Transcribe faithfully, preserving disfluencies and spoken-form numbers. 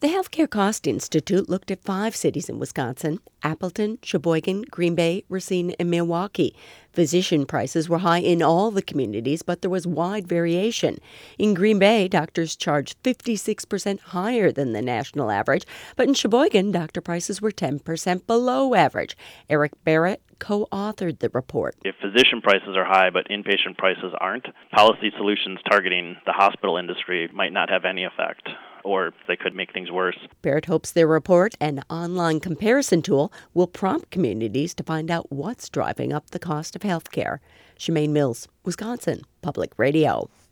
The Healthcare Cost Institute looked at five cities in Wisconsin: Appleton, Sheboygan, Green Bay, Racine, and Milwaukee. Physician prices were high in all the communities, but there was wide variation. In Green Bay, doctors charged fifty-six percent higher than the national average, but in Sheboygan, doctor prices were ten percent below average. Eric Barrett co-authored the report. If physician prices are high but inpatient prices aren't, policy solutions targeting the hospital industry might not have any effect, or they could make things worse. Barrett hopes their report, an online comparison tool, will prompt communities to find out what's driving up the cost of health care. Shemaine Mills, Wisconsin Public Radio.